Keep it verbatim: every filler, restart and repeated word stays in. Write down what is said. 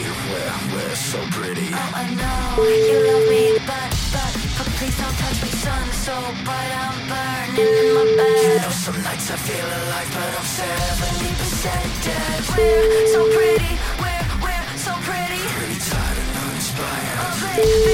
we're, we're so pretty. Oh, I know you love me, but, but, but please don't touch me, sun. So bright, I'm burning in my bed. You know some nights I feel alive, but I'm seventy percent dead. We're so pretty, we're, we're so pretty. Pretty tired and uninspired. Oh, baby.